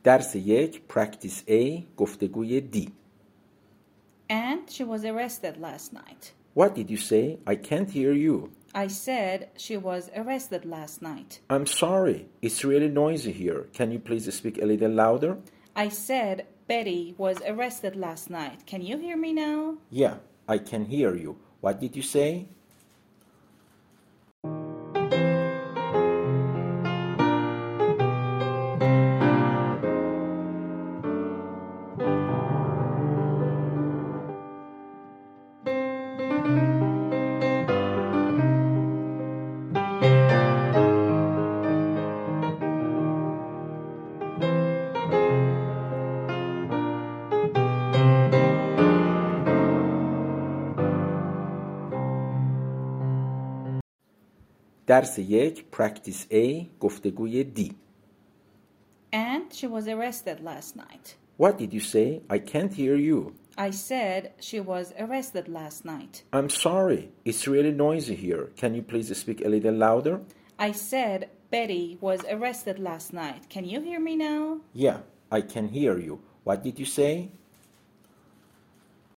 درس یک Practice A گفتگوی D. And she was arrested last night. What did you say? I can't hear you. I said she was arrested last night. I'm sorry. It's really noisy here. Can you please speak a little louder? I said Betty was arrested last night. Can you hear me now? Yeah, I can hear you. What did you say? درس یک Practice A گفتگوی D. And she was arrested last night. What did you say? I can't hear you. I said she was arrested last night. I'm sorry. It's really noisy here. Can you please speak a little louder? I said Betty was arrested last night. Can you hear me now? Yeah, I can hear you. What did you say?